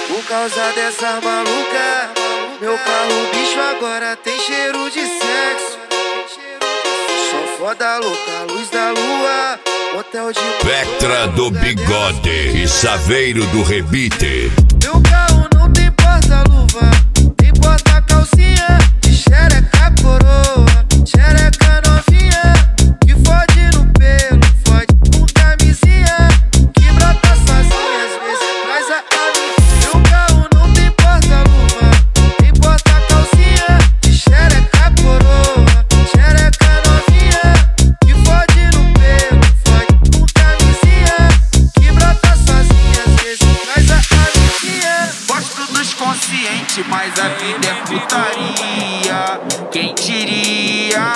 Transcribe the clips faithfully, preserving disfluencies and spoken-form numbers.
Por causa dessa maluca, meu carro bicho agora tem cheiro de sexo. Só foda louca, luz da lua, hotel de Vectra do bigode e Saveiro do rebite. Meu carro não tem porta-luva, tem porta-calcinha, de xereca coroa, xereca novinha, que fode no pelo, fode com camisinha, que brota sozinha, às vezes traz a amiga. Meu carro não tem porta-luva, tem porta-calcinha, de xereca coroa, xereca novinha, que fode no pelo, fode com camisinha, que brota sozinha, às vezes traz a amiguinha. Gosto dos conscientes, mas a vida é putaria. Quem diria?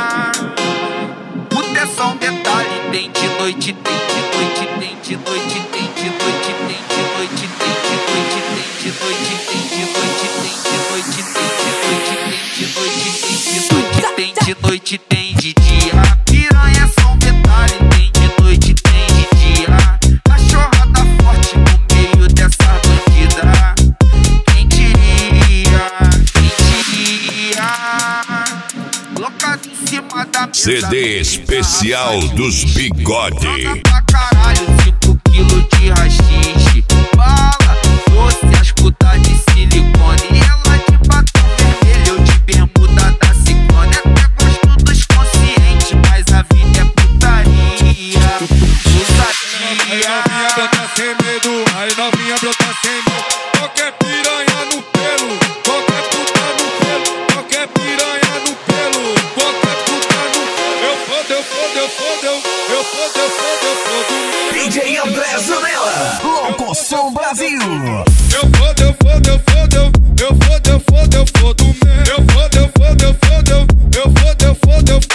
Puta é só um detalhe. Tem de noite, tem de noite, tem de noite, tem de noite, tem de noite, tem de noite, tem de noite, tem de noite, tem de noite, tem de noite, tem de noite, tem de noite, tem de dia. Piranha é só um detalhe. Tem de noite, tem de dia. Cachorrada forte no meio dessa bandida. Quem diria? Quem diria? Locado em cima da mesa. C D especial dos bigode. Joga pra caralho, cinco quilos de rachixe. Bala, doce, as putas de silicone. E ela de batom vermelho, eu de bermuda da Ciclone. Até gosto dos conscientes, mas a vida é putaria. Ousadia. Aí novinha brota sem medo, aí novinha brota sem medo. Qualquer piranha no pelo, qualquer puta no pelo, qualquer piranha no pelo, qualquer puta no pelo. Eu fodo, eu fodo, eu fodo, eu eu fodo, eu fodo, eu fodo. D J André Zanella, Locoção Brasil. Eu fodo, eu fodo, eu fodo, eu fodo, eu fodo, eu fodo. Eu fodo, eu fodo, eu fodo, eu fodo, eu fodo, eu fodo.